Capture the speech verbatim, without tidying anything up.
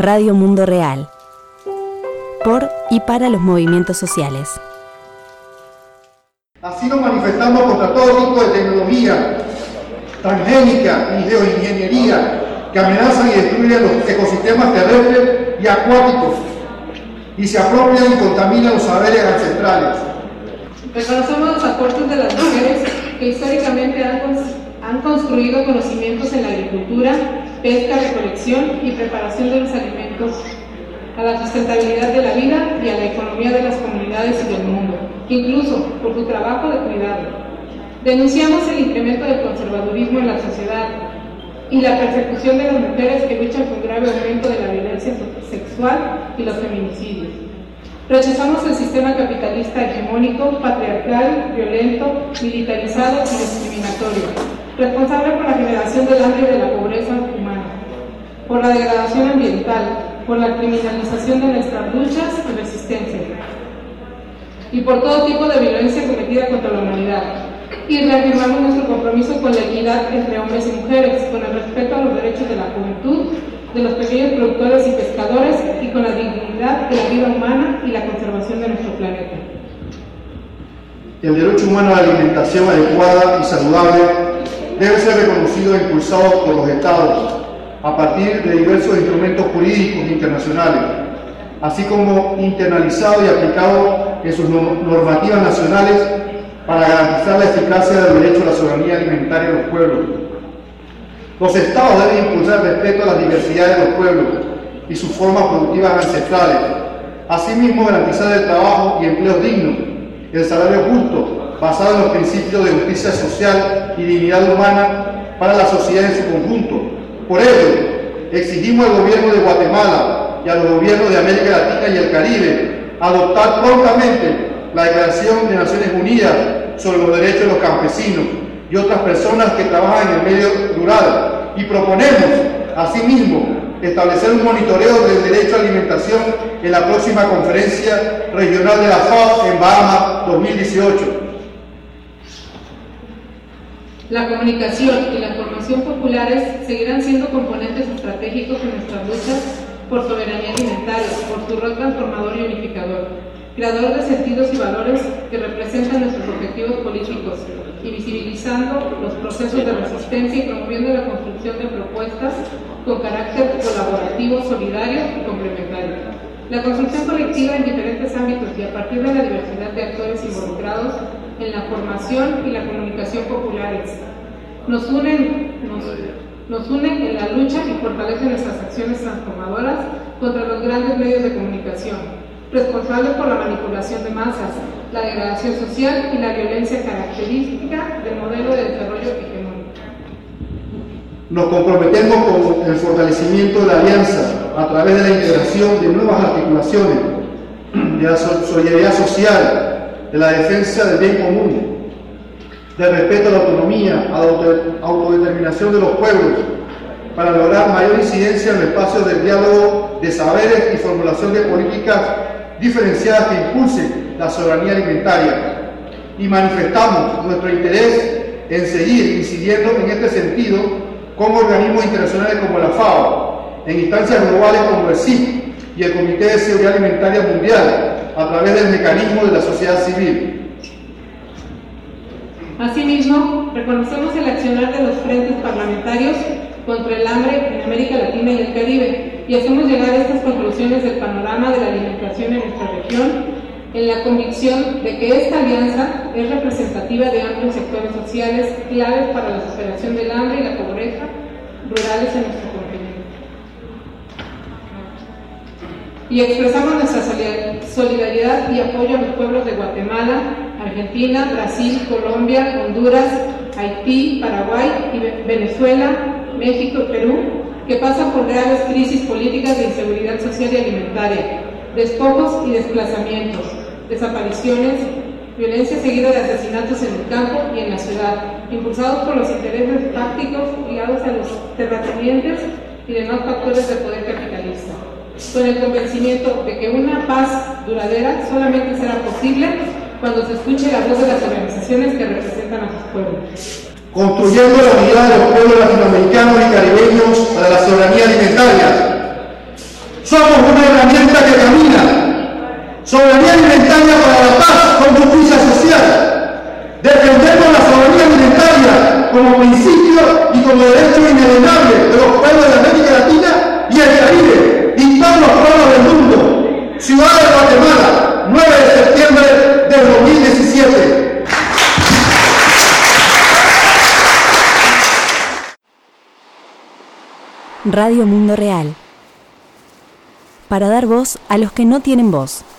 Radio Mundo Real. Por y para los movimientos sociales. Así nos manifestamos contra todo tipo de tecnología transgénica y geoingeniería que amenazan y destruyen los ecosistemas terrestres y acuáticos y se apropian y contaminan los saberes ancestrales. Reconocemos los aportes de las mujeres que históricamente han, han construido conocimientos en la agricultura, pesca, recolección y preparación de los alimentos, a la sustentabilidad de la vida y a la economía de las comunidades y del mundo, incluso por su trabajo de cuidado. Denunciamos el incremento del conservadurismo en la sociedad y la persecución de las mujeres que luchan con grave aumento de la violencia sexual y los feminicidios. Rechazamos el sistema capitalista hegemónico, patriarcal, violento, militarizado y discriminatorio, responsable por la generación del hambre y de la pobreza humana, por la degradación ambiental, por la criminalización de nuestras luchas y resistencia, y por todo tipo de violencia cometida contra la humanidad. Y reafirmamos nuestro compromiso con la equidad entre hombres y mujeres, con el respeto a los derechos de la juventud, de los pequeños productores y pescadores, y con la dignidad de la vida humana y la conservación de nuestro planeta. El derecho humano a la alimentación adecuada y saludable debe ser reconocido e impulsado por los Estados a partir de diversos instrumentos jurídicos internacionales, así como internalizado y aplicado en sus normativas nacionales para garantizar la eficacia del derecho a la soberanía alimentaria de los pueblos. Los Estados deben impulsar el respeto a las diversidades de los pueblos y sus formas productivas ancestrales, asimismo garantizar el trabajo y empleo digno, el salario justo, basado en los principios de justicia social y dignidad humana para la sociedad en su conjunto. Por ello, exigimos al gobierno de Guatemala y a los gobiernos de América Latina y el Caribe adoptar prontamente la Declaración de Naciones Unidas sobre los derechos de los campesinos y otras personas que trabajan en el medio rural, y proponemos, asimismo, establecer un monitoreo del derecho a alimentación en la próxima conferencia regional de la FAO en Bahamas dos mil dieciocho. La comunicación y la formación populares seguirán siendo componentes estratégicos en nuestras luchas por soberanía alimentaria, por su rol transformador y unificador, creador de sentidos y valores que representan nuestros objetivos políticos y visibilizando los procesos de resistencia y promoviendo la construcción de propuestas con carácter colaborativo, solidario y complementario. La construcción colectiva en diferentes ámbitos y a partir de la diversidad de actores involucrados en la formación y la comunicación populares nos unen, nos, nos unen en la lucha y fortalecen nuestras acciones transformadoras contra los grandes medios de comunicación, responsables por la manipulación de masas, la degradación social y la violencia característica del modelo de desarrollo hegemónico. Nos comprometemos con el fortalecimiento de la alianza a través de la integración de nuevas articulaciones, de la solidaridad social, de la defensa del bien común, del respeto a la autonomía, a la autodeterminación de los pueblos, para lograr mayor incidencia en el espacio del diálogo de saberes y formulación de políticas diferenciadas que impulsen la soberanía alimentaria. Y manifestamos nuestro interés en seguir incidiendo en este sentido con organismos internacionales como la FAO, en instancias globales como el C I P y el Comité de Seguridad Alimentaria Mundial, a través del mecanismo de la sociedad civil. Asimismo, reconocemos el accionar de los frentes parlamentarios contra el hambre en América Latina y el Caribe y hacemos llegar estas conclusiones del panorama de la alimentación en nuestra región en la convicción de que esta alianza es representativa de amplios sectores sociales claves para la superación del hambre y la pobreza rurales en nuestro continente. Y expresamos nuestra solidaridad y apoyo a los pueblos de Guatemala, Argentina, Brasil, Colombia, Honduras, Haití, Paraguay y Venezuela, México y Perú, que pasan por graves crisis políticas de inseguridad social y alimentaria, despojos y desplazamientos, desapariciones, violencia seguida de asesinatos en el campo y en la ciudad, impulsados por los intereses tácticos ligados a los terratenientes y demás factores del poder capitalista, con el convencimiento de que una paz duradera solamente será posible cuando se escuche la voz de las organizaciones que representan a sus pueblos. Construyendo la unidad de los pueblos latinoamericanos y caribeños para la soberanía alimentaria. Radio Mundo Real. Para dar voz a los que no tienen voz.